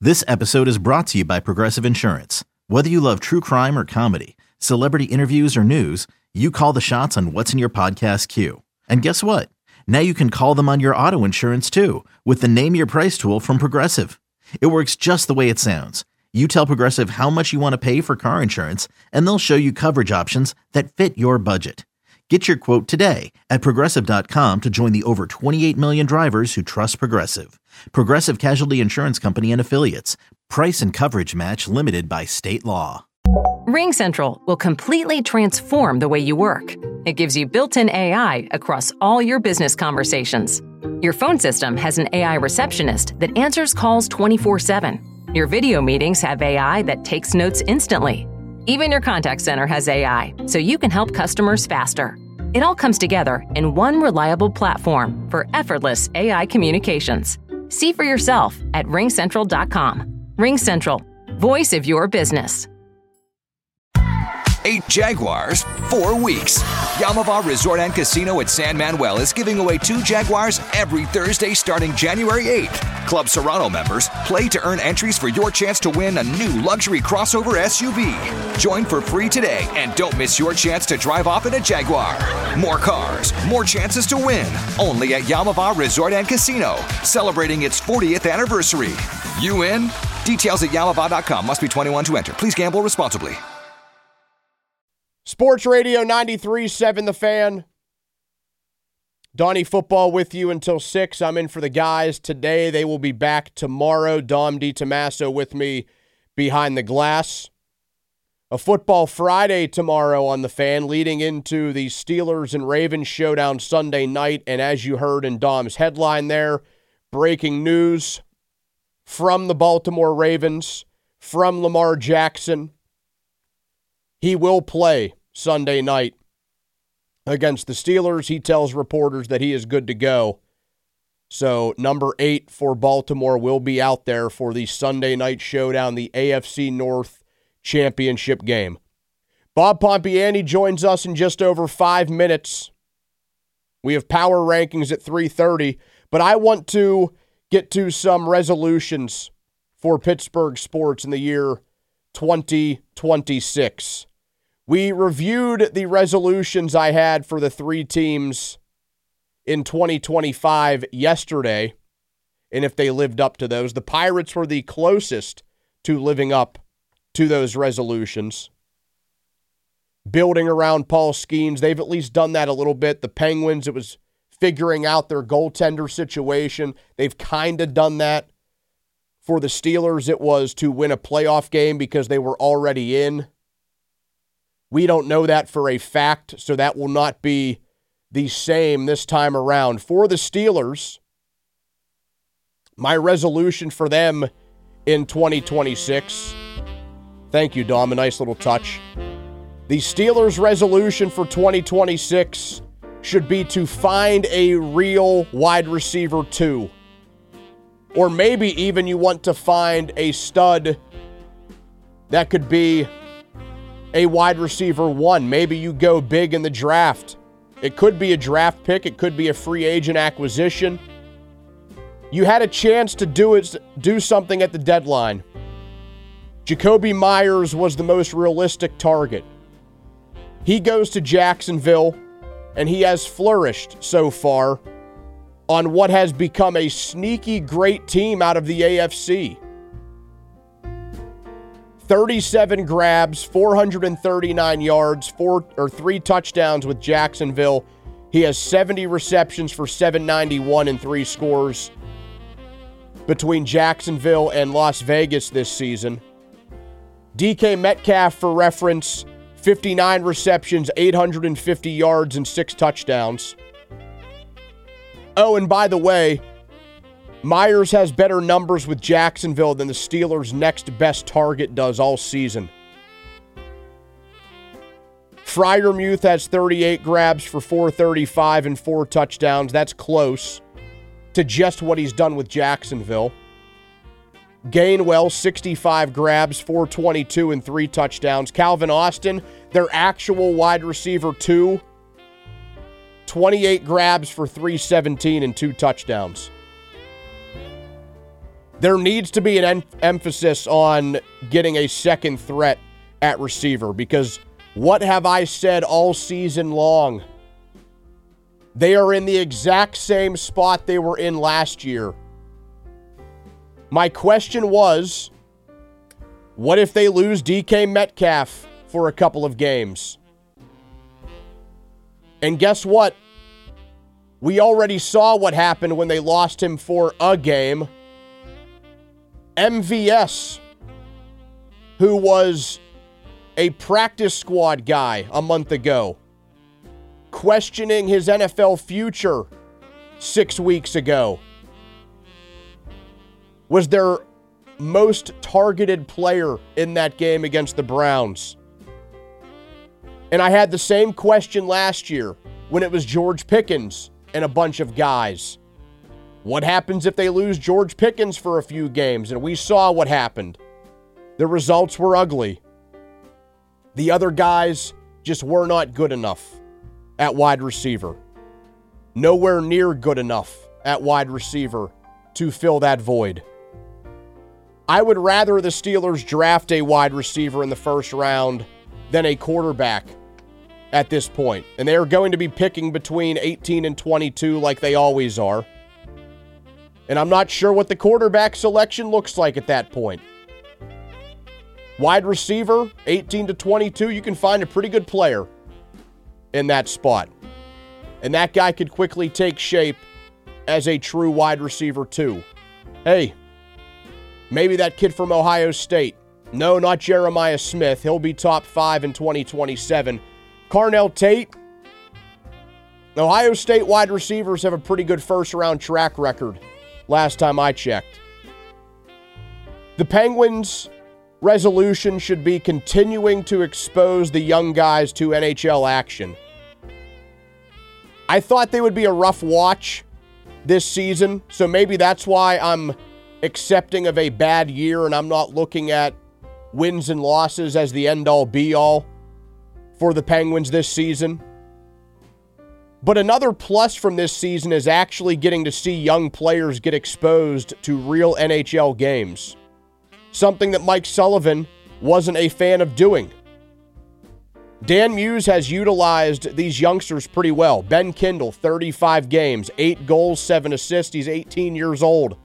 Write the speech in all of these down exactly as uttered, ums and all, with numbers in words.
This episode is brought to you by Progressive Insurance. Whether you love true crime or comedy, celebrity interviews or news, you call the shots on what's in your podcast queue. And guess what? Now you can call them on your auto insurance too with the Name Your Price tool from Progressive. It works just the way it sounds. You tell Progressive how much you want to pay for car insurance, and they'll show you coverage options that fit your budget. Get your quote today at Progressive dot com to join the over twenty-eight million drivers who trust Progressive. Progressive Casualty Insurance Company and Affiliates. Price and coverage match limited by state law. RingCentral will completely transform the way you work. It gives you built-in A I across all your business conversations. Your phone system has an A I receptionist that answers calls twenty-four seven. Your video meetings have A I that takes notes instantly. Even your contact center has A I, so you can help customers faster. It all comes together in one reliable platform for effortless A I communications. See for yourself at ring central dot com. RingCentral, voice of your business. Eight Jaguars, four weeks. Yamava Resort and Casino at San Manuel is giving away two Jaguars every Thursday starting January eighth. Club Serrano members, play to earn entries for your chance to win a new luxury crossover S U V. Join for free today and don't miss your chance to drive off in a Jaguar. More cars, more chances to win. Only at Yamava Resort and Casino, celebrating its fortieth anniversary. You in? Details at yamava dot com. Must be twenty-one to enter. Please gamble responsibly. Sports Radio ninety-three point seven The Fan. Donnie Football with you until six. I'm in for the guys today. They will be back tomorrow. Dom DiTomaso with me behind the glass. A Football Friday tomorrow on The Fan, leading into the Steelers and Ravens showdown Sunday night. And as you heard in Dom's headline there, breaking news from the Baltimore Ravens, from Lamar Jackson. He will play Sunday night against the Steelers. He tells reporters that he is good to go. So number eight for Baltimore will be out there for the Sunday night showdown, the A F C North championship game. Bob Pompiani joins us in just over five minutes. We have power rankings at three thirty, but I want to get to some resolutions for Pittsburgh sports in the year twenty twenty-six. We reviewed the resolutions I had for the three teams in twenty twenty-five yesterday, and if they lived up to those. The Pirates were the closest to living up to those resolutions. Building around Paul Skeens, they've at least done that a little bit. The Penguins, it was figuring out their goaltender situation. They've kind of done that. For the Steelers, it was to win a playoff game because they were already in. We don't know that for a fact, so that will not be the same this time around. For the Steelers, my resolution for them in twenty twenty-six, thank you, Dom, a nice little touch. The Steelers' resolution for twenty twenty-six should be to find a real wide receiver two. Or maybe even you want to find a stud that could be a wide receiver one. Maybe you go big in the draft. It could be a draft pick. It could be a free agent acquisition. You had a chance to do it, do something at the deadline. Jacoby Myers was the most realistic target. He goes to Jacksonville, and he has flourished so far on what has become a sneaky great team out of the A F C. thirty-seven grabs, four hundred thirty-nine yards, four or three touchdowns with Jacksonville. He has seventy receptions for seven ninety-one and three scores between Jacksonville and Las Vegas this season. D K Metcalf, for reference, fifty-nine receptions, eight hundred fifty yards, and six touchdowns. Oh, and by the way, Myers has better numbers with Jacksonville than the Steelers' next best target does all season. Freiermuth has thirty-eight grabs for four thirty-five and four touchdowns. That's close to just what he's done with Jacksonville. Gainwell, sixty-five grabs, four twenty-two and three touchdowns. Calvin Austin, their actual wide receiver two, twenty-eight grabs for three seventeen and two touchdowns. There needs to be an em- emphasis on getting a second threat at receiver, because what have I said all season long? They are in the exact same spot they were in last year. My question was, what if they lose D K Metcalf for a couple of games? And guess what? We already saw what happened when they lost him for a game. M V S, who was a practice squad guy a month ago, questioning his N F L future six weeks ago, was their most targeted player in that game against the Browns. And I had the same question last year when it was George Pickens and a bunch of guys. What happens if they lose George Pickens for a few games? And we saw what happened. The results were ugly. The other guys just were not good enough at wide receiver. Nowhere near good enough at wide receiver to fill that void. I would rather the Steelers draft a wide receiver in the first round than a quarterback at this point. And they are going to be picking between eighteen and twenty-two like they always are. And I'm not sure what the quarterback selection looks like at that point. Wide receiver, eighteen to twenty-two, you can find a pretty good player in that spot. And that guy could quickly take shape as a true wide receiver too. Hey, maybe that kid from Ohio State. No, not Jeremiah Smith. He'll be top five in twenty twenty-seven. Carnell Tate. Ohio State wide receivers have a pretty good first-round track record last time I checked. The Penguins' resolution should be continuing to expose the young guys to N H L action. I thought they would be a rough watch this season, so maybe that's why I'm accepting of a bad year and I'm not looking at wins and losses as the end-all be-all for the Penguins this season. But another plus from this season is actually getting to see young players get exposed to real N H L games. Something that Mike Sullivan wasn't a fan of doing. Dan Muse has utilized these youngsters pretty well. Ben Kindle, thirty-five games, eight goals, seven assists. He's eighteen years old.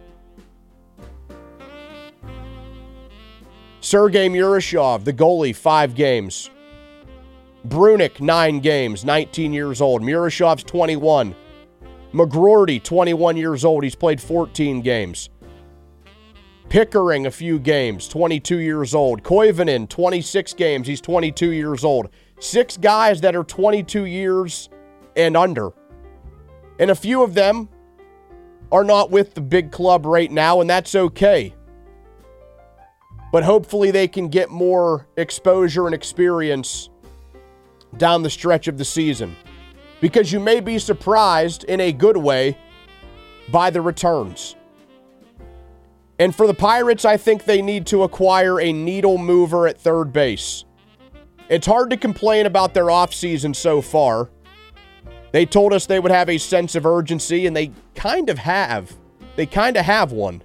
Sergei Murashov, the goalie, five games. Brunick, nine games, nineteen years old. Murashov's twenty-one. McGroarty, twenty-one years old. He's played fourteen games. Pickering, a few games, twenty-two years old. Koivunen, twenty-six games. He's twenty-two years old. Six guys that are twenty-two years and under. And a few of them are not with the big club right now, and that's okay. But hopefully they can get more exposure and experience down the stretch of the season. Because you may be surprised in a good way by the returns. And for the Pirates, I think they need to acquire a needle mover at third base. It's hard to complain about their offseason so far. They told us they would have a sense of urgency, and they kind of have. They kind of have one.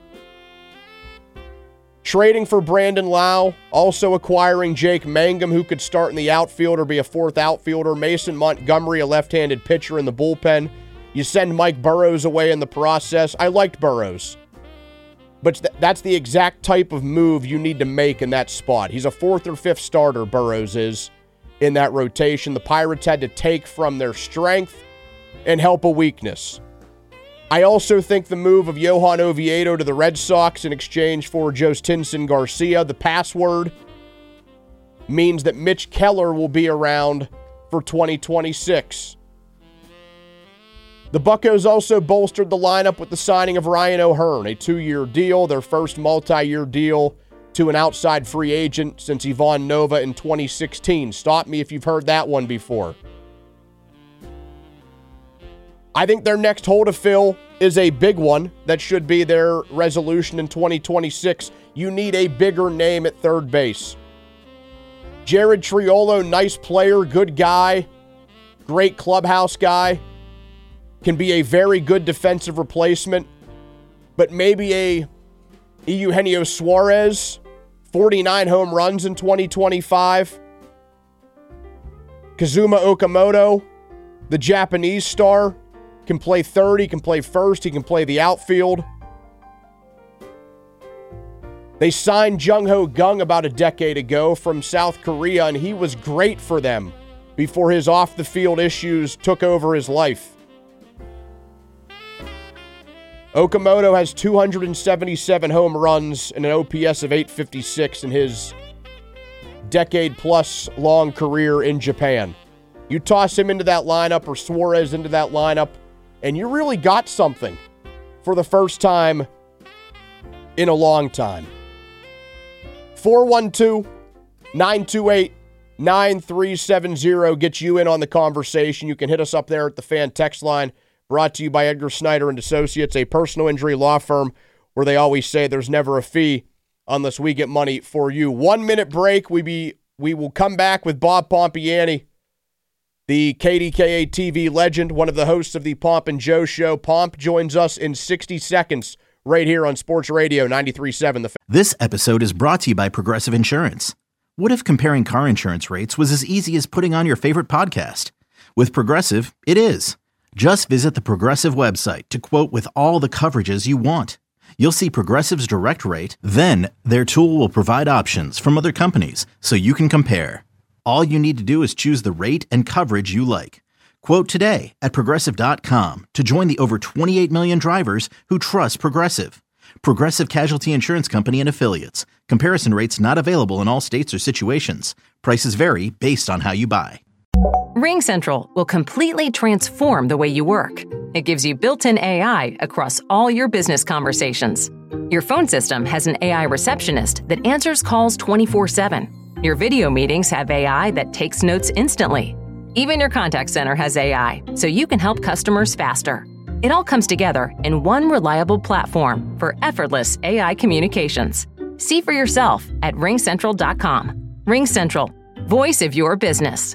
Trading for Brandon Lau, also acquiring Jake Mangum, who could start in the outfield or be a fourth outfielder. Mason Montgomery, a left-handed pitcher in the bullpen. You send Mike Burrows away in the process. I liked Burrows. But th- that's the exact type of move you need to make in that spot. He's a fourth or fifth starter, Burrows is, in that rotation. The Pirates had to take from their strength and help a weakness. I also think the move of Johan Oviedo to the Red Sox in exchange for Jostinson Garcia, the password, means that Mitch Keller will be around for twenty twenty-six. The Buccos also bolstered the lineup with the signing of Ryan O'Hearn, a two-year deal, their first multi-year deal to an outside free agent since Ivan Nova in twenty sixteen. Stop me if you've heard that one before. I think their next hole to fill is a big one that should be their resolution in twenty twenty-six. You need a bigger name at third base. Jared Triolo, nice player, good guy, great clubhouse guy, can be a very good defensive replacement, but maybe a Eugenio Suarez, forty-nine home runs in twenty twenty-five. Kazuma Okamoto, the Japanese star, can play third, he can play first, he can play the outfield. They signed Jung-Ho Gung about a decade ago from South Korea, and he was great for them before his off-the-field issues took over his life. Okamoto has two hundred seventy-seven home runs and an O P S of eight fifty-six in his decade-plus long career in Japan. You toss him into that lineup or Suarez into that lineup, and you really got something for the first time in a long time. four one two, nine two eight, nine three seven zero gets you in on the conversation. You can hit us up there at the fan text line, brought to you by Edgar Snyder and Associates, a personal injury law firm where they always say there's never a fee unless we get money for you. One minute break. We be we will come back with Bob Pompiani, the K D K A T V legend, one of the hosts of the Pomp and Joe Show. Pomp joins us in sixty seconds right here on Sports Radio ninety-three point seven. The Fan. This episode is brought to you by Progressive Insurance. What if comparing car insurance rates was as easy as putting on your favorite podcast? With Progressive, it is. Just visit the Progressive website to quote with all the coverages you want. You'll see Progressive's direct rate, then their tool will provide options from other companies so you can compare. All you need to do is choose the rate and coverage you like. Quote today at Progressive dot com to join the over twenty-eight million drivers who trust Progressive. Progressive Casualty Insurance Company and Affiliates. Comparison rates not available in all states or situations. Prices vary based on how you buy. RingCentral will completely transform the way you work. It gives you built-in A I across all your business conversations. Your phone system has an A I receptionist that answers calls twenty-four seven. Your video meetings have A I that takes notes instantly. Even your contact center has A I, so you can help customers faster. It all comes together in one reliable platform for effortless A I communications. See for yourself at ring central dot com. RingCentral, voice of your business.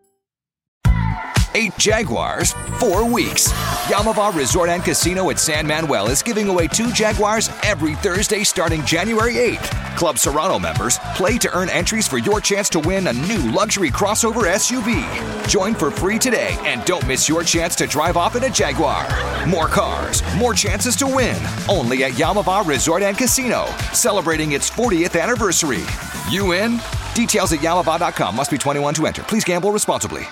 Eight Jaguars, four weeks. Yamava Resort and Casino at San Manuel is giving away two Jaguars every Thursday starting January eighth. Club Serrano members play to earn entries for your chance to win a new luxury crossover S U V. Join for free today and don't miss your chance to drive off in a Jaguar. More cars, more chances to win. Only at Yamava Resort and Casino, celebrating its fortieth anniversary. You in? Details at yamava dot com. Must be twenty-one to enter. Please gamble responsibly.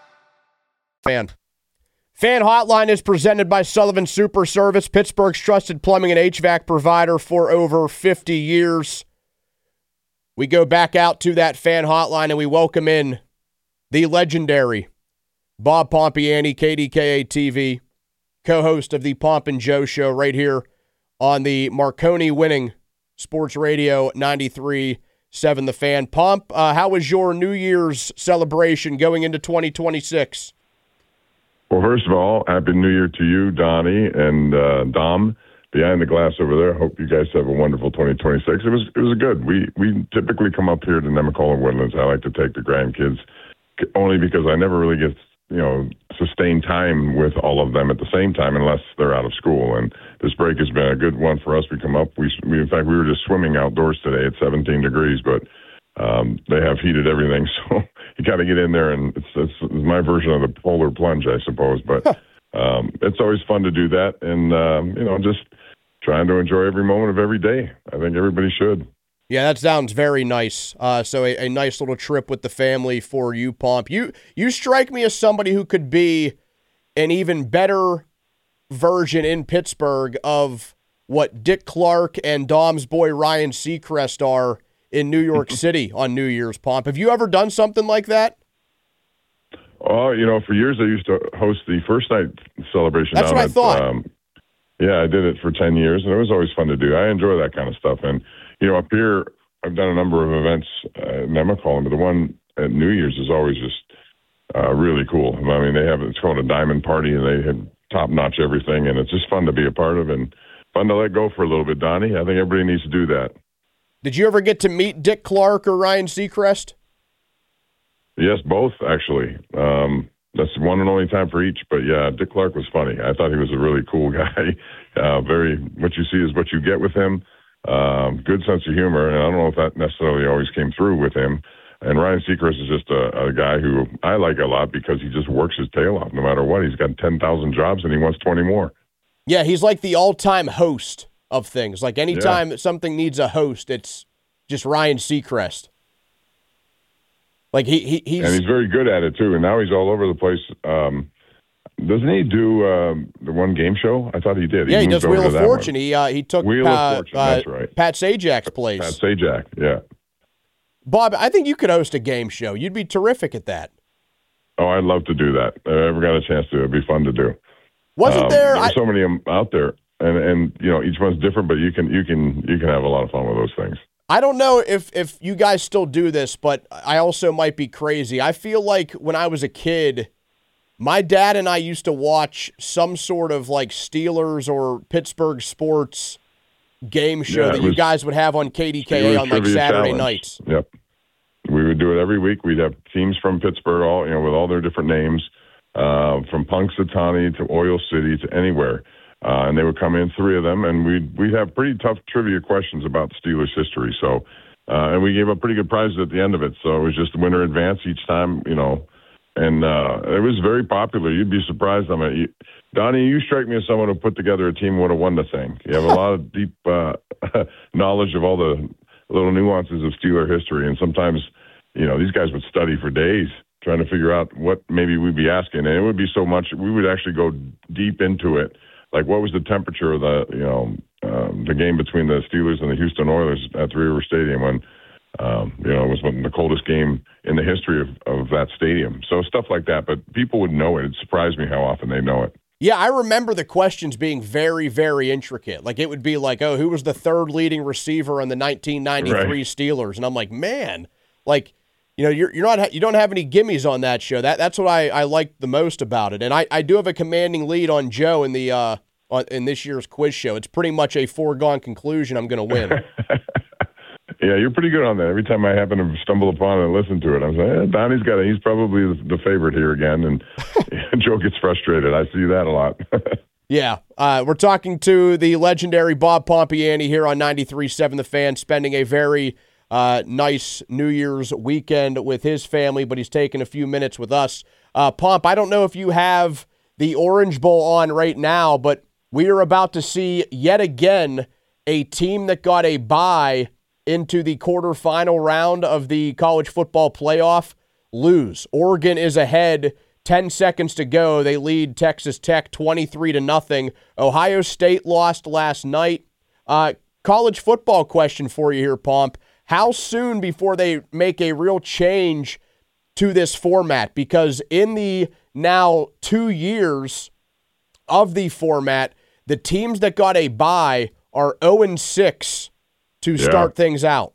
Fan. Fan Hotline is presented by Sullivan Super Service, Pittsburgh's trusted plumbing and H V A C provider for over fifty years. We go back out to that Fan Hotline and we welcome in the legendary Bob Pompiani, K D K A T V, co-host of the Pomp and Joe Show right here on the Marconi-winning Sports Radio ninety-three point seven The Fan. Pomp, uh, how was your New Year's celebration going into twenty twenty-six? Well, first of all, Happy New Year to you, Donnie, and uh, Dom behind the glass over there. Hope you guys have a wonderful twenty twenty-six. It was it was good. We we typically come up here to Nemacolin Woodlands. I like to take the grandkids only because I never really get, you know, sustained time with all of them at the same time unless they're out of school. And this break has been a good one for us. We come up. We, we in fact, we were just swimming outdoors today at seventeen degrees, but um, they have heated everything, so you got to get in there, and it's, it's, it's my version of the polar plunge, I suppose. But um, it's always fun to do that, and um, you know, just trying to enjoy every moment of every day. I think everybody should. Yeah, that sounds very nice. Uh, so a, a nice little trip with the family for you, Pomp. You you strike me as somebody who could be an even better version in Pittsburgh of what Dick Clark and Dom's boy Ryan Seacrest are in New York City on New Year's, Pomp. Have you ever done something like that? Oh, you know, for years I used to host the first night celebration. That's what I at, thought. Um, yeah, I did it for ten years, and it was always fun to do. I enjoy that kind of stuff. And, you know, up here, I've done a number of events uh, at Nemacolin, but the one at New Year's is always just uh, really cool. I mean, they have, it's called a diamond party, and they have top-notch everything, and it's just fun to be a part of and fun to let go for a little bit, Donnie. I think everybody needs to do that. Did you ever get to meet Dick Clark or Ryan Seacrest? Yes, both, actually. Um, that's one and only time for each. But, yeah, Dick Clark was funny. I thought he was a really cool guy. Uh, very, what you see is what you get with him. Um, good sense of humor, and I don't know if that necessarily always came through with him. And Ryan Seacrest is just a, a guy who I like a lot because he just works his tail off no matter what. He's got ten thousand jobs, and he wants twenty more. Yeah, he's like the all-time host of things. Like anytime yeah. something needs a host, it's just Ryan Seacrest. Like he, he he's and he's very good at it too. And now he's all over the place. Um, doesn't he do um, the one game show? I thought he did. He yeah, he does Wheel of Fortune. He uh, he took Wheel uh, of Fortune. That's uh, right. Pat Sajak's place. Pat Sajak. Yeah. Bob, I think you could host a game show. You'd be terrific at that. Oh, I'd love to do that. If I ever got a chance to, it'd be fun to do. Wasn't um, there? There's I, so many of them out there, and and you know each one's different, but you can you can you can have a lot of fun with those things. I don't know if if you guys still do this, but I also might be crazy. I feel like when I was a kid, my dad and I used to watch some sort of like Steelers or Pittsburgh sports game show yeah, that was, you guys would have on K D K A on like Saturday challenge. nights. Yep. We would do it every week. We'd have teams from Pittsburgh, all you know, with all their different names, uh, from Punxsutawney to Oil City to anywhere, uh, and they would come in, three of them, and we'd we'd have pretty tough trivia questions about Steelers history. So, uh, and we gave up pretty good prizes at the end of it. So it was just winner advance each time, you know, and uh, it was very popular. You'd be surprised. I mean, you, Donnie, you strike me as someone who put together a team who would have won the thing. You have a lot of deep uh, knowledge of all the little nuances of Steeler history, and sometimes, you know, these guys would study for days trying to figure out what maybe we'd be asking, and it would be so much, we would actually go deep into it, like what was the temperature of the, you know, um, the game between the Steelers and the Houston Oilers at Three River Stadium when, um, you know, it was one of the coldest game in the history of, of that stadium. So stuff like that, but people would know it. It surprised me how often they know it. Yeah, I remember the questions being very, very intricate. Like, it would be like, oh, who was the third leading receiver on the nineteen ninety-three right. Steelers? And I'm like, man, like, you know, you're you're not you don't have any gimmies on that show. That that's what I, I liked the most about it. And I, I do have a commanding lead on Joe in the uh on, in this year's quiz show. It's pretty much a foregone conclusion I'm going to win. Yeah, you're pretty good on that. Every time I happen to stumble upon it and listen to it, I'm like, eh, Donnie's got it. He's probably the favorite here again, and Joe gets frustrated. I see that a lot. Yeah, uh, we're talking to the legendary Bob Pompiani here on ninety-three point seven The Fan, spending a very uh, nice New Year's weekend with his family, but he's taking a few minutes with us. Uh, Pomp, I don't know if you have the Orange Bowl on right now, but we are about to see yet again a team that got a bye into the quarterfinal round of the college football playoff lose. Oregon is ahead, ten seconds to go. They lead Texas Tech twenty-three to nothing. Ohio State lost last night. Uh, college football question for you here, Pomp. How soon before they make a real change to this format? Because in the now two years of the format, the teams that got a bye are oh and six to yeah. start things out.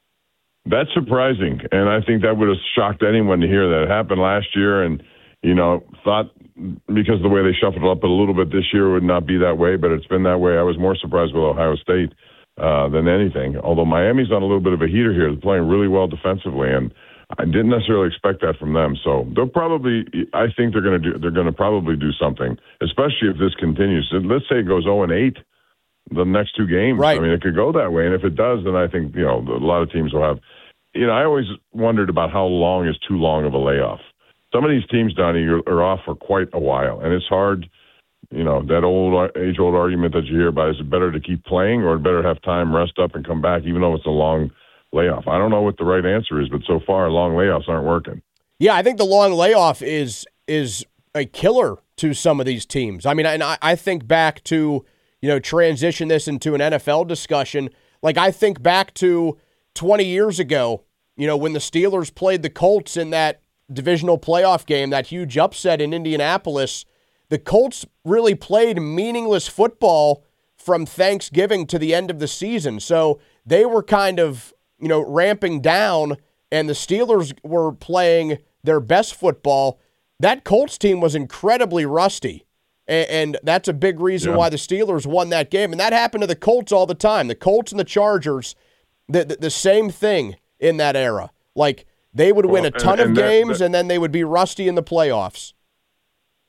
That's surprising, and I think that would have shocked anyone to hear that. It happened last year, and, you know, thought because of the way they shuffled up a little bit this year it would not be that way, but it's been that way. I was more surprised with Ohio State uh, than anything, although Miami's on a little bit of a heater here. They're playing really well defensively, and I didn't necessarily expect that from them. So they'll probably, I think they're going to do, they're going to probably do something, especially if this continues. So let's say it goes oh and eight. The next two games. Right. I mean, it could go that way. And if it does, then I think, you know, a lot of teams will have, you know, I always wondered about how long is too long of a layoff. Some of these teams, Donnie, are, are off for quite a while. And it's hard, you know, that old age-old argument that you hear about, is it better to keep playing or better have time, rest up, and come back, even though it's a long layoff? I don't know what the right answer is, but so far, long layoffs aren't working. Yeah, I think the long layoff is is a killer to some of these teams. I mean, and I, I think back to, you know, transition this into an N F L discussion. Like, I think back to twenty years ago, you know, when the Steelers played the Colts in that divisional playoff game, that huge upset in Indianapolis. The Colts really played meaningless football from Thanksgiving to the end of the season. So they were kind of, you know, ramping down, and the Steelers were playing their best football. That Colts team was incredibly rusty. And that's a big reason yeah. why the Steelers won that game. And that happened to the Colts all the time. The Colts and the Chargers, the the, the same thing in that era. Like, they would win well, a ton and, and of that, games, that, and then they would be rusty in the playoffs.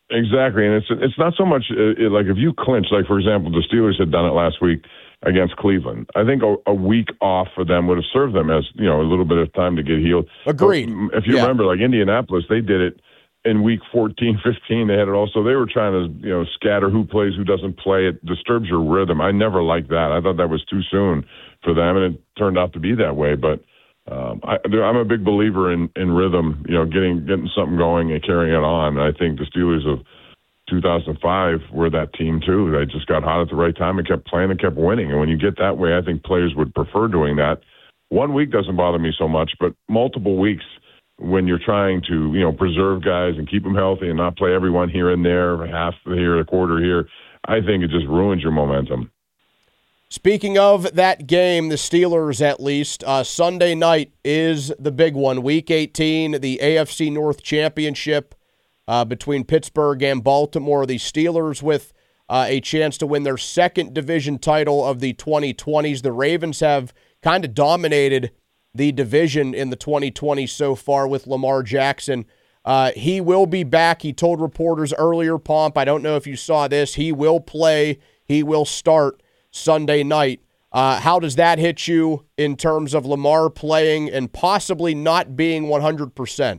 Exactly, and it's it's not so much uh, it, like if you clinch, like for example, the Steelers had done it last week against Cleveland. I think a, a week off for them would have served them as, you know, a little bit of time to get healed. Agreed. But if you yeah. remember, like Indianapolis, they did it in week fourteen, fifteen. They had it also. They were trying to, you know, scatter who plays, who doesn't play. It disturbs your rhythm. I never liked that. I thought that was too soon for them, and it turned out to be that way. But um, I, I'm a big believer in, in rhythm, you know, getting getting something going and carrying it on. And I think the Steelers of two thousand five were that team too. They just got hot at the right time and kept playing and kept winning. And when you get that way, I think players would prefer doing that. One week doesn't bother me so much, but multiple weeks when you're trying to, you know, preserve guys and keep them healthy and not play everyone here and there, half here, a quarter here, I think it just ruins your momentum. Speaking of that game, the Steelers at least, uh, Sunday night is the big one. Week eighteen, the A F C North Championship. Uh, between Pittsburgh and Baltimore, the Steelers with uh, a chance to win their second division title of the twenty twenties. The Ravens have kind of dominated the division in the twenty twenties so far with Lamar Jackson. Uh, he will be back. He told reporters earlier, Pomp, I don't know if you saw this, he will play, he will start Sunday night. Uh, how does that hit you in terms of Lamar playing and possibly not being one hundred percent?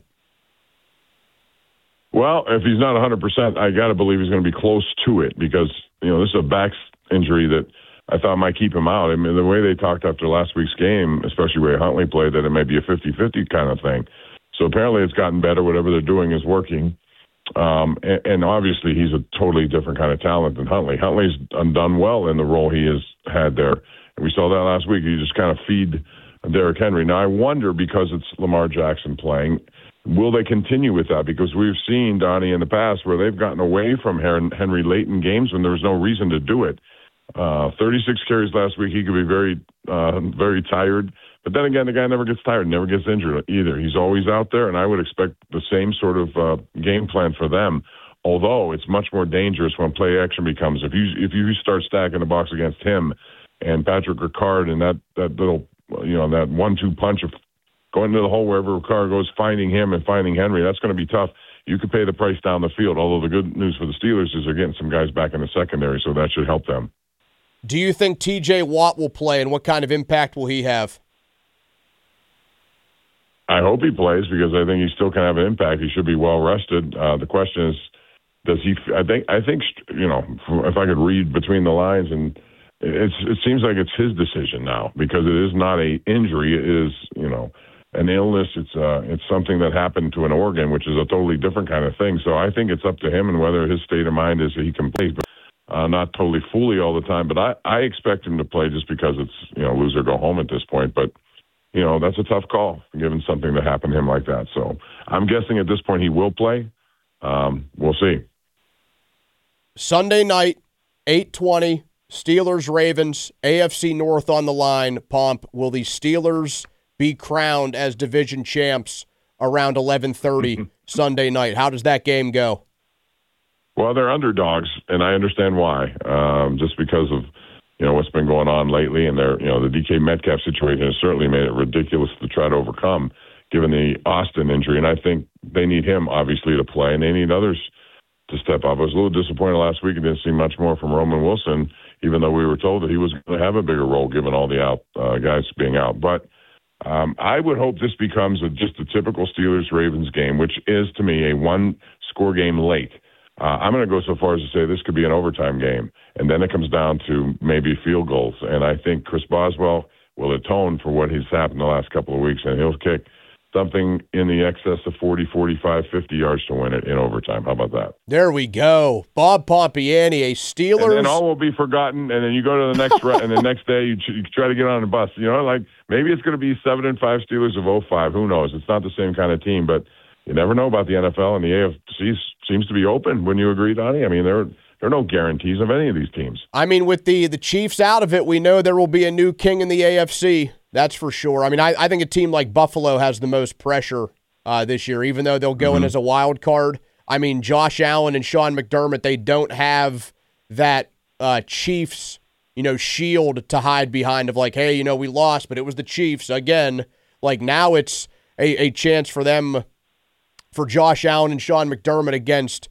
Well, if he's not one hundred percent, I got to believe he's going to be close to it because, you know, this is a back injury that I thought might keep him out. I mean, the way they talked after last week's game, especially the way Huntley played, that it may be a fifty-fifty kind of thing. So apparently it's gotten better. Whatever they're doing is working. Um, and, and obviously he's a totally different kind of talent than Huntley. Huntley's done well in the role he has had there. And we saw that last week. He just kind of feed Derrick Henry. Now, I wonder, because it's Lamar Jackson playing, will they continue with that? Because we've seen, Donnie, in the past where they've gotten away from Henry late in games when there was no reason to do it. Uh, thirty-six carries last week. He could be very, uh, very tired. But then again, the guy never gets tired, never gets injured either. He's always out there, and I would expect the same sort of uh, game plan for them. Although it's much more dangerous when play action becomes. If you if you start stacking the box against him and Patrick Ricard and that that little, you know, that one-two punch of going into the hole wherever Ricard goes, finding him and finding Henry, that's going to be tough. You could pay the price down the field, although the good news for the Steelers is they're getting some guys back in the secondary, so that should help them. Do you think T J Watt will play, and what kind of impact will he have? I hope he plays because I think he still can have an impact. He should be well rested. Uh, the question is, does he? I think. I think you know. If I could read between the lines, and it's it seems like it's his decision now because it is not a injury. It is you know an illness. It's uh it's something that happened to an organ, which is a totally different kind of thing. So I think it's up to him and whether his state of mind is that he can play, but uh, not totally fully all the time. But I I expect him to play just because it's you know lose or go home at this point. But you know, that's a tough call, given something that happened to him like that. So I'm guessing at this point he will play. Um, we'll see. Sunday night, eight twenty, Steelers-Ravens, A F C North on the line. Pomp, will the Steelers be crowned as division champs around eleven thirty Sunday night? How does that game go? Well, they're underdogs, and I understand why, um, just because of you know, what's been going on lately, and they're, you know, the D K Metcalf situation has certainly made it ridiculous to try to overcome, given the Austin injury. And I think they need him, obviously, to play, and they need others to step up. I was a little disappointed last week and didn't see much more from Roman Wilson, even though we were told that he was going to have a bigger role given all the out uh, guys being out. But um, I would hope this becomes a, just a typical Steelers-Ravens game, which is, to me, a one-score game late. Uh, I'm going to go so far as to say this could be an overtime game, and then it comes down to maybe field goals. And I think Chris Boswell will atone for what has happened the last couple of weeks, and he'll kick something in the excess of forty, forty-five, fifty yards to win it in overtime. How about that? There we go. Bob Pompiani, a Steelers. And then all will be forgotten, and then you go to the next re- and the next day you, ch- you try to get on a bus. You know, like maybe it's going to be seven and five Steelers of oh five. Who knows? It's not the same kind of team, but you never know about the N F L, and the A F C seems to be open. Wouldn't you agree, Donnie? I mean, there, there are no guarantees of any of these teams. I mean, with the, the Chiefs out of it, we know there will be a new king in the A F C. That's for sure. I mean, I, I think a team like Buffalo has the most pressure uh, this year, even though they'll go mm-hmm. in as a wild card. I mean, Josh Allen and Sean McDermott, they don't have that uh, Chiefs, you know, shield to hide behind of like, hey, you know, we lost, but it was the Chiefs. Again, like now it's a, a chance for them, for Josh Allen and Sean McDermott against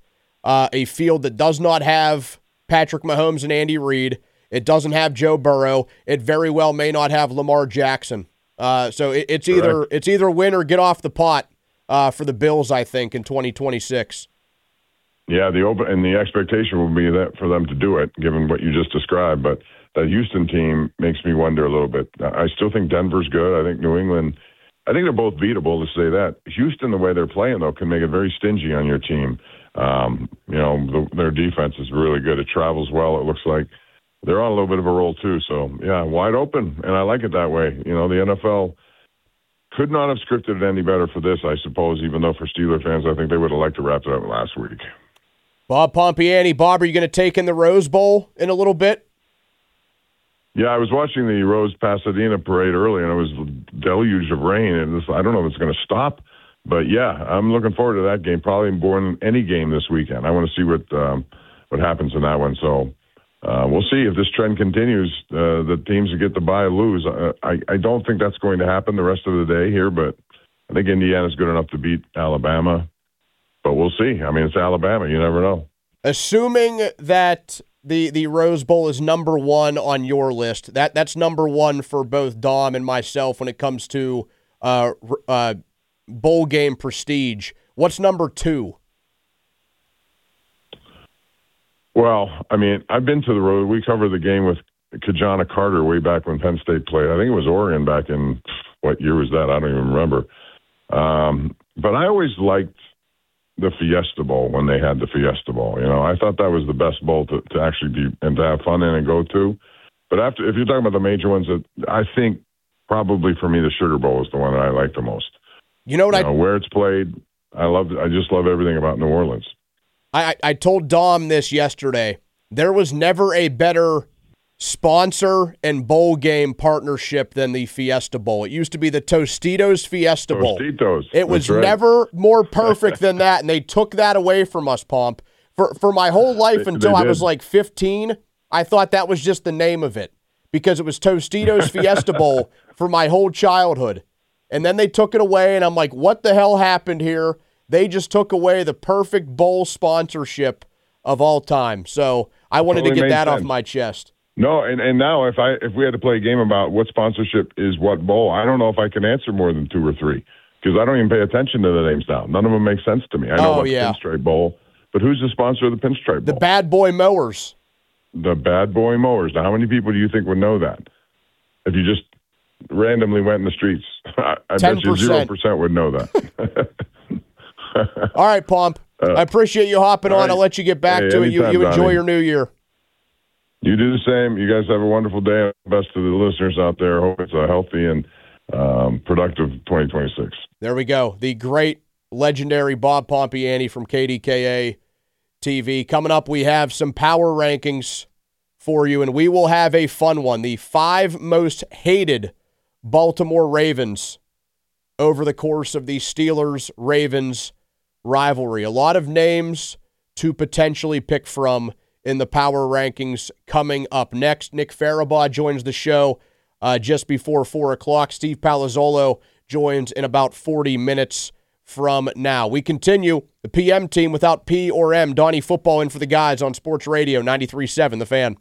uh, a field that does not have Patrick Mahomes and Andy Reid. It doesn't have Joe Burrow. It very well may not have Lamar Jackson. Uh, so it, it's either Correct. it's either win or get off the pot uh, for the Bills, I think, in twenty twenty-six. Yeah, the open and the expectation will be that for them to do it, given what you just described. But that Houston team makes me wonder a little bit. I still think Denver's good. I think New England. I think they're both beatable, to say that. Houston, the way they're playing though, can make it very stingy on your team. Um, you know, the, their defense is really good. It travels well. It looks like they're on a little bit of a roll too. So yeah, wide open, and I like it that way. You know, the N F L could not have scripted it any better for this, I suppose. Even though for Steeler fans, I think they would have liked to wrap it up last week. Bob Pompiani. Bob, are you going to take in the Rose Bowl in a little bit? Yeah, I was watching the Rose Pasadena parade early, and it was a deluge of rain, and this, I don't know if it's going to stop. But, yeah, I'm looking forward to that game, probably more than any game this weekend. I want to see what um, what happens in that one. So uh, we'll see if this trend continues. Uh, the teams that get the bye lose. Uh, I, I don't think that's going to happen the rest of the day here, but I think Indiana's good enough to beat Alabama. But we'll see. I mean, it's Alabama. You never know. Assuming that the the Rose Bowl is number one on your list, that that's number one for both Dom and myself when it comes to uh, uh, bowl game prestige. What's number two? Well, I mean, I've been to the road. We covered the game with Kajana Carter way back when Penn State played. I think it was Oregon back in, what year was that? I don't even remember. Um, but I always liked the Fiesta Bowl when they had the Fiesta Bowl. You know, I thought that was the best bowl to, to actually be and to have fun in and go to. But after, if you're talking about the major ones, that I think probably for me the Sugar Bowl is the one that I like the most. You know what you I know, where it's played, I love. I just love everything about New Orleans. I, I told Dom this yesterday. There was never a better sponsor and bowl game partnership than the Fiesta Bowl. It used to be the Tostitos Fiesta Bowl. Tostitos. It was right. never more perfect than that, and they took that away from us, Pomp. For for my whole life They- until they I did. was like fifteen, I thought that was just the name of it because it was Tostitos Fiesta Bowl for my whole childhood. And then they took it away, and I'm like, what the hell happened here? They just took away the perfect bowl sponsorship of all time. So I wanted Totally to get made that off sense. my chest. No, and, and now if I if we had to play a game about what sponsorship is what bowl, I don't know if I can answer more than two or three because I don't even pay attention to the names now. None of them make sense to me. I know Oh, about yeah. the Pinstripe Bowl, but who's the sponsor of the Pinstripe The Bowl? Bad Boy Mowers. The Bad Boy Mowers. Now, how many people do you think would know that? If you just randomly went in the streets, I, I bet you ten percent. zero percent would know that. All right, Pomp. Uh, I appreciate you hopping all on. right. I'll let you get back Hey, to it. You, anytime, you enjoy Donnie. your new year. You do the same. You guys have a wonderful day. Best to the listeners out there. Hope it's a healthy and um, productive twenty twenty-six. There we go. The great, legendary Bob Pompiani from K D K A T V. Coming up, we have some power rankings for you, and we will have a fun one. The five most hated Baltimore Ravens over the course of the Steelers-Ravens rivalry. A lot of names to potentially pick from in the power rankings coming up next. Nick Farabaugh joins the show uh, just before four o'clock. Steve Palazzolo joins in about forty minutes from now. We continue the P M team without P or M. Donnie Football in for the guys on Sports Radio ninety-three point seven The Fan.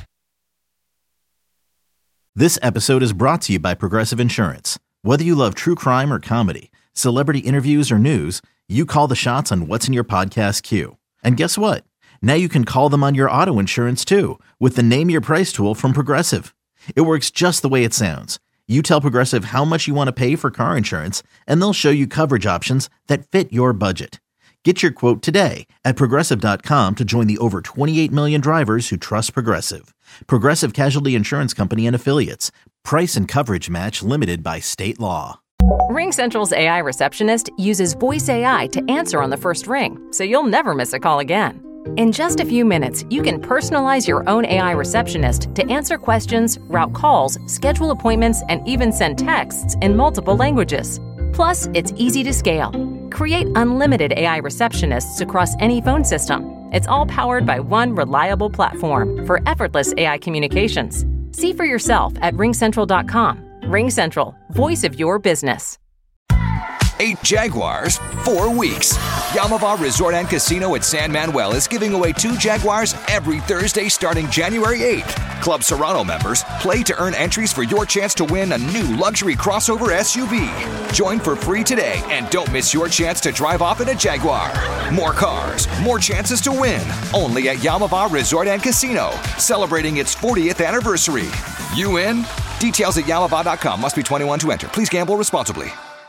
This episode is brought to you by Progressive Insurance. Whether you love true crime or comedy, celebrity interviews or news, you call the shots on what's in your podcast queue. And guess what? Now you can call them on your auto insurance too with the Name Your Price tool from Progressive. It works just the way it sounds. You tell Progressive how much you want to pay for car insurance, and they'll show you coverage options that fit your budget. Get your quote today at Progressive dot com to join the over twenty-eight million drivers who trust Progressive. Progressive Casualty Insurance Company and Affiliates. Price and coverage match limited by state law. RingCentral's A I receptionist uses voice A I to answer on the first ring, so you'll never miss a call again. In just a few minutes, you can personalize your own A I receptionist to answer questions, route calls, schedule appointments, and even send texts in multiple languages. Plus, it's easy to scale. Create unlimited A I receptionists across any phone system. It's all powered by one reliable platform for effortless A I communications. See for yourself at ring central dot com. RingCentral, voice of your business. Eight Jaguars, four weeks. Yamava Resort and Casino at San Manuel is giving away two Jaguars every Thursday starting January eighth. Club Serrano members play to earn entries for your chance to win a new luxury crossover S U V. Join for free today and don't miss your chance to drive off in a Jaguar. More cars, more chances to win. Only at Yamava Resort and Casino, celebrating its fortieth anniversary. You in? Details at yamava dot com. Must be twenty-one to enter. Please gamble responsibly.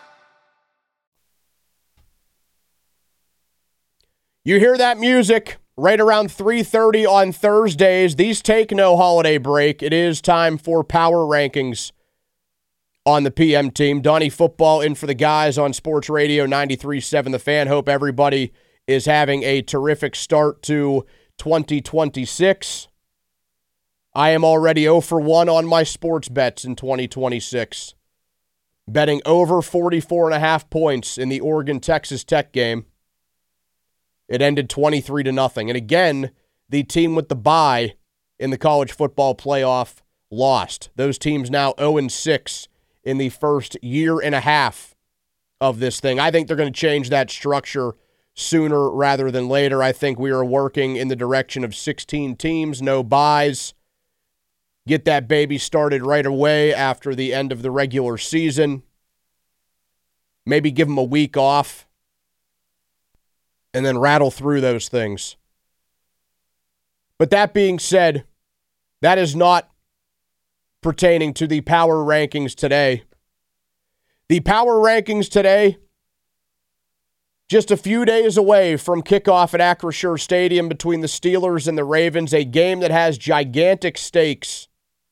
You hear that music right around three thirty on Thursdays. These take no holiday break. It is time for Power Rankings on the P M team. Donnie Football in for the guys on Sports Radio ninety-three point seven The Fan. Hope everybody is having a terrific start to twenty twenty-six. I am already zero for one on my sports bets in twenty twenty-six. Betting over forty-four and a half points in the Oregon-Texas Tech game. It ended twenty-three to nothing. And again, the team with the bye in the college football playoff lost. Those teams now oh and six in the first year and a half of this thing. I think they're going to change that structure sooner rather than later. I think we are working in the direction of sixteen teams, no byes. Get that baby started right away after the end of the regular season. Maybe give them a week off. And then rattle through those things. But that being said, that is not pertaining to the power rankings today. The power rankings today, just a few days away from kickoff at Acrisure Stadium between the Steelers and the Ravens, a game that has gigantic stakes.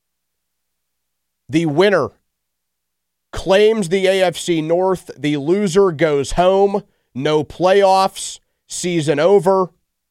The winner claims the A F C North. The loser goes home. No playoffs. Season over.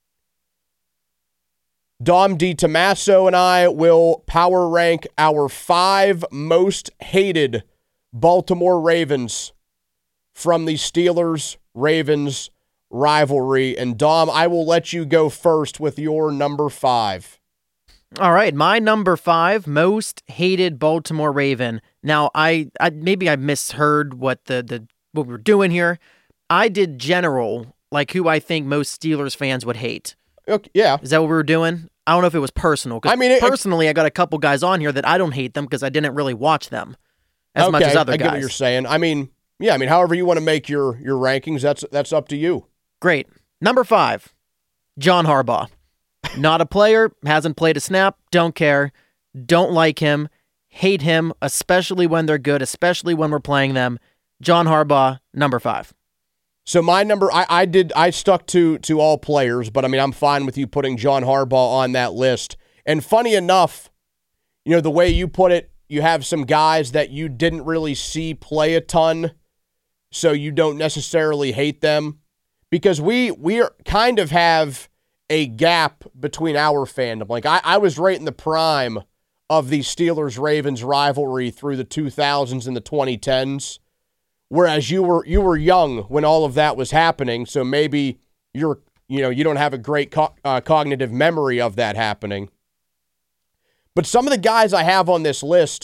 Dom DiTomaso and I will power rank our five most hated Baltimore Ravens from the Steelers-Ravens rivalry. And Dom, I will let you go first with your number five. All right, my number five most hated Baltimore Raven. Now, I, I maybe I misheard what the, the what we were doing here. I did general, like who I think most Steelers fans would hate. Okay, yeah. Is that what we were doing? I don't know if it was personal. I mean, it, personally, I got a couple guys on here that I don't hate them because I didn't really watch them as okay, much as other I guys. get what you're saying. I mean, yeah, I mean, however you want to make your, your rankings, that's that's up to you. Great. Number five, John Harbaugh. Not a player, hasn't played a snap, don't care, don't like him, hate him, especially when they're good, especially when we're playing them. John Harbaugh, number five. So my number, I, I did, I stuck to to all players, but I mean, I'm fine with you putting John Harbaugh on that list. And funny enough, you know, the way you put it, you have some guys that you didn't really see play a ton, so you don't necessarily hate them, because we we are, kind of have a gap between our fandom. Like I, I was right in the prime of the Steelers-Ravens rivalry through the two thousands and the twenty tens. Whereas you were you were young when all of that was happening, so maybe you're you know you don't have a great co- uh, cognitive memory of that happening. But some of the guys I have on this list,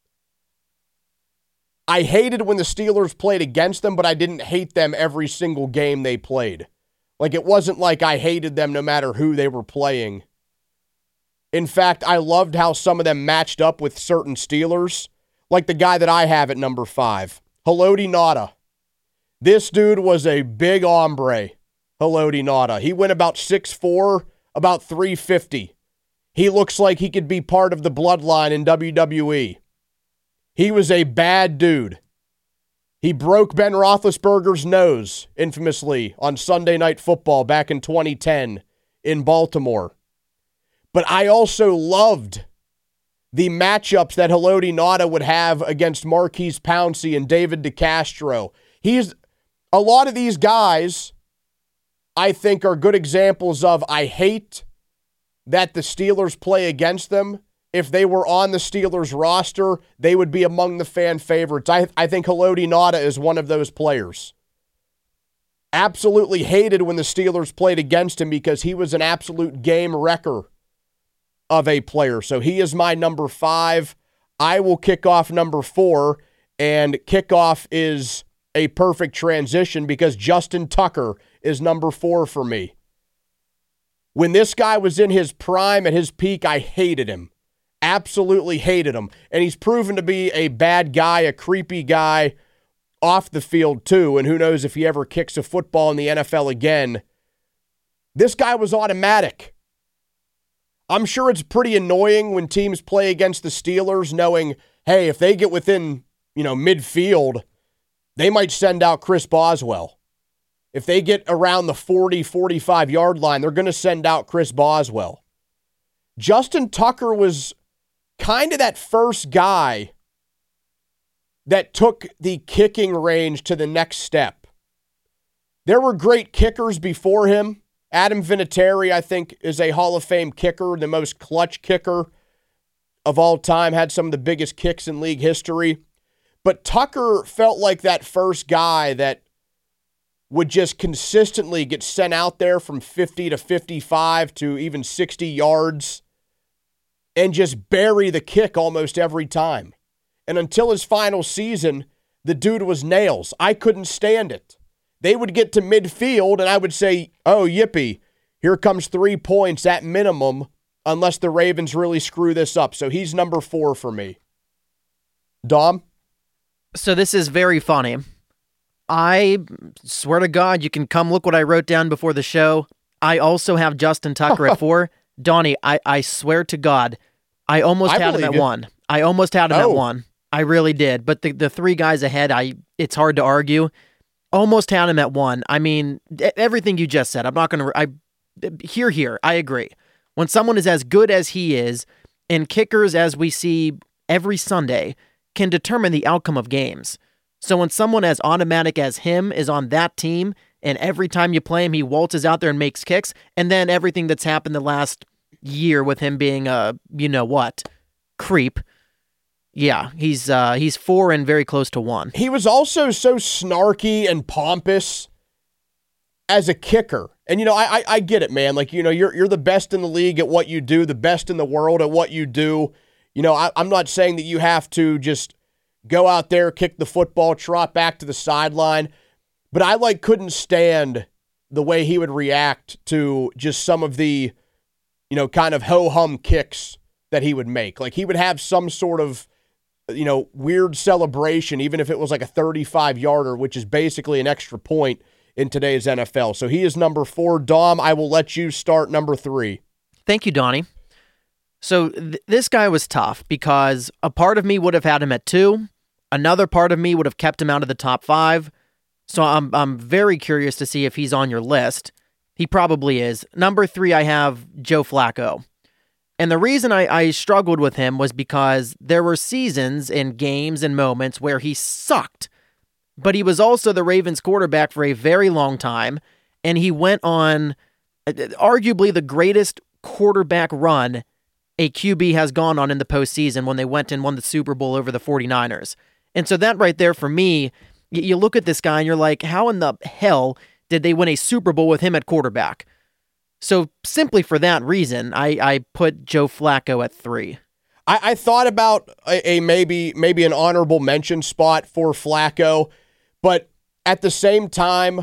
I hated when the Steelers played against them, but I didn't hate them every single game they played. Like it wasn't like I hated them no matter who they were playing. In fact, I loved how some of them matched up with certain Steelers, like the guy that I have at number five. Haloti Ngata. This dude was a big hombre, Haloti Ngata. He went about six foot four, about three fifty. He looks like he could be part of the bloodline in W W E. He was a bad dude. He broke Ben Roethlisberger's nose, infamously, on Sunday Night Football back in twenty ten in Baltimore. But I also loved the matchups that Haloti Ngata would have against Marquise Pouncey and David DeCastro. He's a lot of these guys, I think, are good examples of I hate that the Steelers play against them. If they were on the Steelers roster, they would be among the fan favorites. I, I think Haloti Ngata is one of those players. Absolutely hated when the Steelers played against him because he was an absolute game wrecker of a player. So he is my number five. I will kick off number four, and kickoff is a perfect transition because Justin Tucker is number four for me. When this guy was in his prime, at his peak, I hated him. Absolutely hated him. And he's proven to be a bad guy, a creepy guy off the field too. And who knows if he ever kicks a football in the N F L again. This guy was automatic. I'm sure it's pretty annoying when teams play against the Steelers knowing, hey, if they get within, you know, midfield, they might send out Chris Boswell. If they get around the forty, forty-five yard line, they're going to send out Chris Boswell. Justin Tucker was kind of that first guy that took the kicking range to the next step. There were great kickers before him. Adam Vinatieri, I think, is a Hall of Fame kicker, the most clutch kicker of all time, had some of the biggest kicks in league history. But Tucker felt like that first guy that would just consistently get sent out there from fifty to fifty-five to even sixty yards and just bury the kick almost every time. And until his final season, the dude was nails. I couldn't stand it. They would get to midfield, and I would say, oh, yippee, here comes three points at minimum, unless the Ravens really screw this up. So he's number four for me. Dom? So this is very funny. I swear to God, you can come look what I wrote down before the show. I also have Justin Tucker at four. Donnie, I, I swear to God, I almost I had him at you. one. I almost had him oh. at one. I really did. But the, the three guys ahead, I it's hard to argue. Almost had him at one. I mean, everything you just said, I'm not going to... I Here, here, I agree. When someone is as good as he is, and kickers, as we see every Sunday, can determine the outcome of games. So when someone as automatic as him is on that team, and every time you play him, he waltzes out there and makes kicks, and then everything that's happened the last year with him being a, you know what, creep, yeah, he's uh, he's four and very close to one. He was also so snarky and pompous as a kicker. And, you know, I, I I get it, man. Like, you know, you're you're the best in the league at what you do, the best in the world at what you do. You know, I, I'm not saying that you have to just go out there, kick the football, trot back to the sideline. But I, like, couldn't stand the way he would react to just some of the, you know, kind of ho-hum kicks that he would make. Like, he would have some sort of, you know, weird celebration, even if it was like a thirty-five yarder, which is basically an extra point in today's N F L. So he is number four. Dom, I will let you start number three. Thank you, Donnie. So th- this guy was tough because a part of me would have had him at two. Another part of me would have kept him out of the top five. So I'm I'm very curious to see if he's on your list. He probably is. Number three, I have Joe Flacco. And the reason I, I struggled with him was because there were seasons and games and moments where he sucked. But he was also the Ravens quarterback for a very long time, and he went on uh, arguably the greatest quarterback run a Q B has gone on in the postseason when they went and won the Super Bowl over the 49ers. And so that right there for me, y- you look at this guy and you're like, how in the hell did they win a Super Bowl with him at quarterback? So simply for that reason, I, I put Joe Flacco at three. I, I thought about a, a maybe maybe an honorable mention spot for Flacco, but at the same time,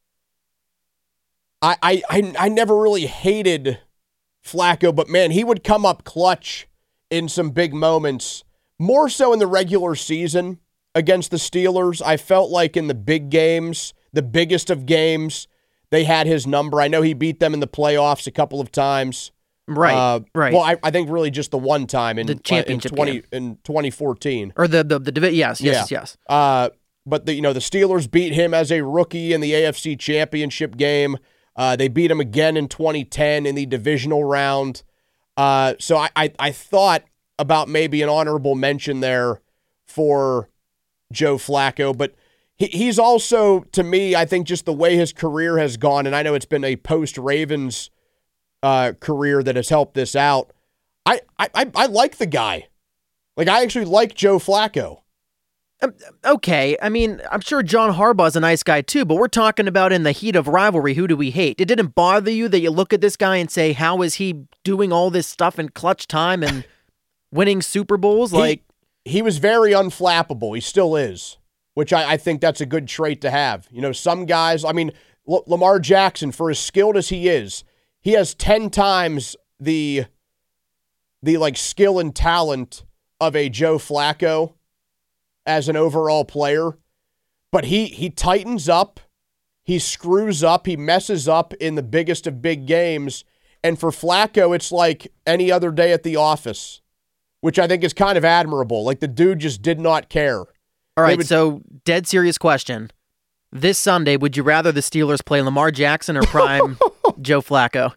I I I, I never really hated Flacco, but man, he would come up clutch in some big moments, more so in the regular season against the Steelers. I felt like in the big games, the biggest of games, they had his number. I know he beat them in the playoffs a couple of times. Right, uh, right. Well, I, I think really just the one time in The championship uh, in twenty game. in twenty fourteen. Or the, the, the divi- yes, yes, Yeah. yes. Uh, but the you know the Steelers beat him as a rookie in the A F C Championship game. Uh, they beat him again in twenty ten in the divisional round. Uh, so I, I I thought about maybe an honorable mention there for Joe Flacco, but he, he's also, to me, I think just the way his career has gone, and I know it's been a post-Ravens uh, career that has helped this out. I, I I I like the guy. Like, I actually like Joe Flacco. Um, okay, I mean, I'm sure John Harbaugh's a nice guy too, but we're talking about in the heat of rivalry, who do we hate? It didn't bother you that you look at this guy and say, how is he doing all this stuff in clutch time and winning Super Bowls? He, Like, he was very unflappable. He still is which I, I think that's a good trait to have. You know, some guys, I mean, L- Lamar Jackson, for as skilled as he is, he has ten times the, the like skill and talent of a Joe Flacco as an overall player. But he he tightens up, he screws up, he messes up in the biggest of big games. And for Flacco, it's like any other day at the office, which I think is kind of admirable. Like the dude just did not care. All right, would, so dead serious question. This Sunday, would you rather the Steelers play Lamar Jackson or prime Joe Flacco?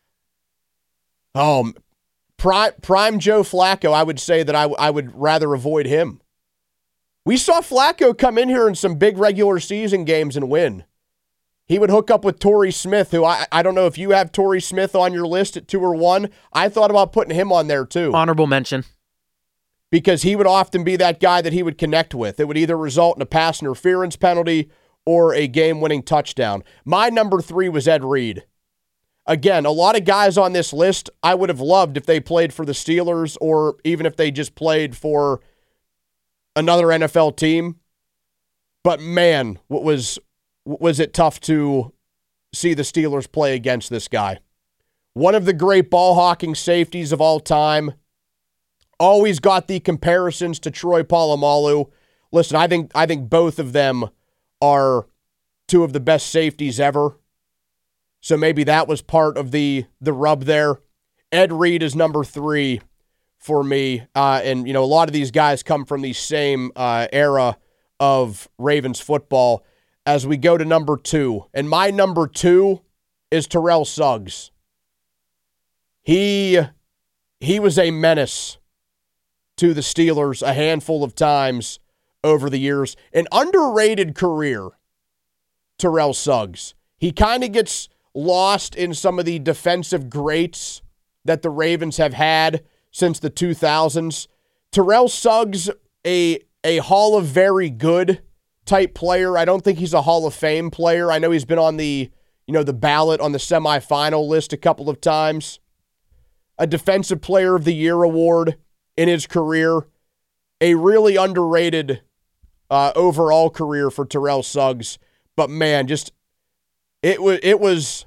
Um, prime, prime Joe Flacco, I would say that I, I would rather avoid him. We saw Flacco come in here in some big regular season games and win. He would hook up with Torrey Smith, who I, I don't know if you have Torrey Smith on your list at two or one. I thought about putting him on there too. Honorable mention. Because he would often be that guy that he would connect with. It would either result in a pass interference penalty or a game-winning touchdown. My number three was Ed Reed. Again, a lot of guys on this list I would have loved if they played for the Steelers or even if they just played for another N F L team. But man, what was was it tough to see the Steelers play against this guy. One of the great ball-hawking safeties of all time. Always got the comparisons to Troy Polamalu. Listen, I think I think both of them are two of the best safeties ever. So maybe that was part of the the rub there. Ed Reed is number three for me. Uh, and, you know, a lot of these guys come from the same uh, era of Ravens football. As we go to number two. And my number two is Terrell Suggs. He, he was a menace to the Steelers a handful of times over the years. An underrated career, Terrell Suggs. He kind of gets lost in some of the defensive greats that the Ravens have had since the two thousands. Terrell Suggs, a, a Hall of Very Good type player. I don't think he's a Hall of Fame player. I know he's been on the, you know, the ballot on the semifinal list a couple of times. A Defensive Player of the Year award in his career. A really underrated uh, overall career for Terrell Suggs. But man, just it was it was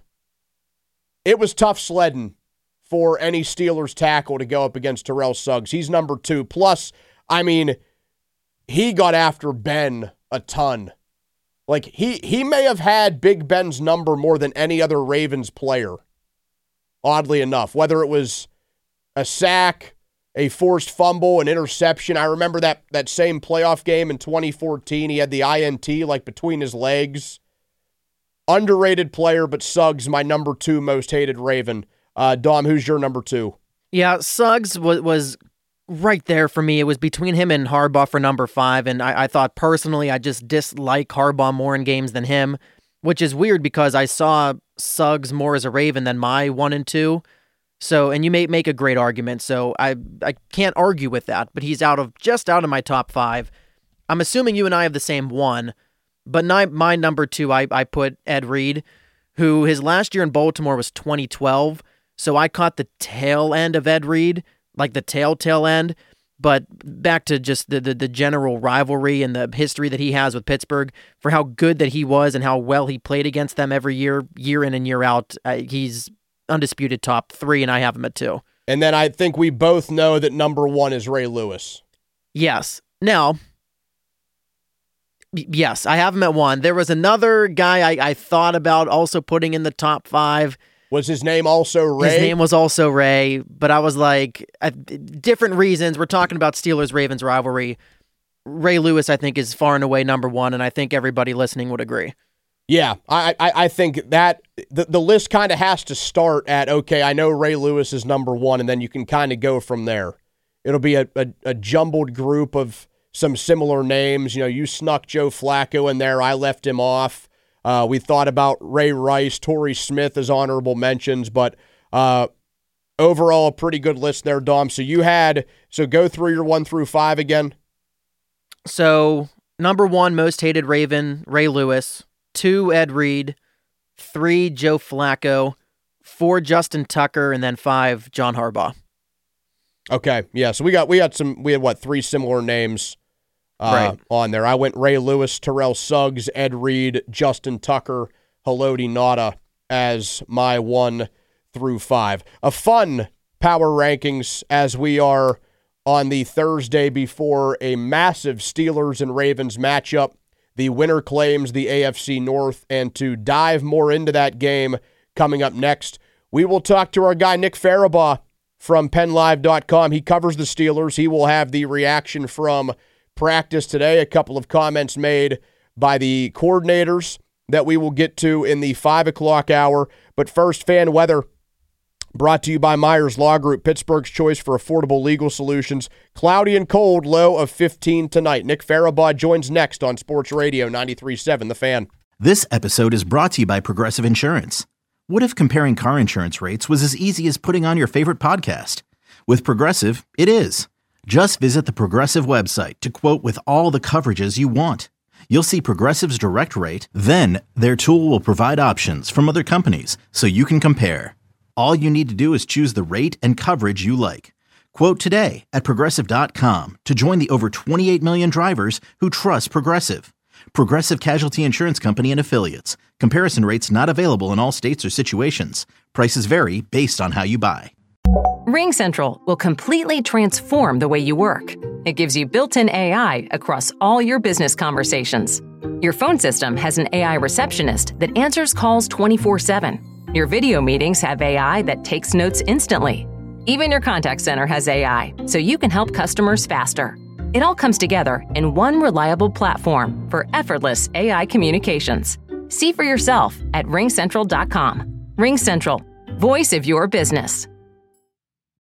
it was tough sledding for any Steelers tackle to go up against Terrell Suggs. He's number two. Plus, I mean, he got after Ben a ton. Like he he may have had Big Ben's number more than any other Ravens player. Oddly enough, whether it was a sack, a forced fumble, an interception. I remember that that same playoff game in twenty fourteen. He had the I N T like between his legs. Underrated player, but Suggs, my number two most hated Raven. Uh, Dom, who's your number two? Yeah, Suggs was, was right there for me. It was between him and Harbaugh for number five, and I, I thought personally I just dislike Harbaugh more in games than him, which is weird because I saw Suggs more as a Raven than my one and two. So, and you may make a great argument, so I I can't argue with that, but he's out of just out of my top five. I'm assuming you and I have the same one, but my, my number two, I, I put Ed Reed, who his last year in Baltimore was twenty twelve, so I caught the tail end of Ed Reed, like the tail tail end, but back to just the, the, the general rivalry and the history that he has with Pittsburgh, for how good that he was and how well he played against them every year, year in and year out, uh, he's undisputed top three, and I have him at two. And then I think we both know that number one is Ray Lewis. Yes. Now, yes, I have him at one. There was another guy I, I thought about also putting in the top five. Was his name also Ray? His name was also Ray, but I was like, uh, different reasons. We're talking about Steelers-Ravens rivalry. Ray Lewis, I think, is far and away number one, and I think everybody listening would agree. Yeah, I I, I think that the, the list kind of has to start at, okay, I know Ray Lewis is number one, and then you can kind of go from there. It'll be a, a, a jumbled group of some similar names. You know, you snuck Joe Flacco in there. I left him off. Uh, we thought about Ray Rice, Torrey Smith as honorable mentions, but uh, overall a pretty good list there, Dom. So you had, so go through your one through five again. So number one, most hated Raven, Ray Lewis. Two, Ed Reed. Three, Joe Flacco. Four, Justin Tucker. And then five, John Harbaugh. Okay, yeah, so we got we got some, we had what, three similar names uh, right. on there. I went Ray Lewis, Terrell Suggs, Ed Reed, Justin Tucker, Haloti Ngata as my one through five. A fun power rankings as we are on the Thursday before a massive Steelers and Ravens matchup. The winner claims the A F C North, and to dive more into that game coming up next, we will talk to our guy Nick Farabaugh from Penn Live dot com. He covers the Steelers. He will have the reaction from practice today, a couple of comments made by the coordinators that we will get to in the five o'clock hour. But first, fan weather brought to you by Myers Law Group, Pittsburgh's choice for affordable legal solutions. Cloudy and cold, low of fifteen tonight. Nick Farabaugh joins next on Sports Radio ninety-three point seven The Fan. This episode is brought to you by Progressive Insurance. What if comparing car insurance rates was as easy as putting on your favorite podcast? With Progressive, it is. Just visit the Progressive website to quote with all the coverages you want. You'll see Progressive's direct rate, then their tool will provide options from other companies so you can compare. All you need to do is choose the rate and coverage you like. Quote today at Progressive dot com to join the over twenty-eight million drivers who trust Progressive. Progressive Casualty Insurance Company and Affiliates. Comparison rates not available in all states or situations. Prices vary based on how you buy. RingCentral will completely transform the way you work. It gives you built-in A I across all your business conversations. Your phone system has an A I receptionist that answers calls twenty-four seven. Your video meetings have A I that takes notes instantly. Even your contact center has A I, so you can help customers faster. It all comes together in one reliable platform for effortless A I communications. See for yourself at ring central dot com. RingCentral, voice of your business.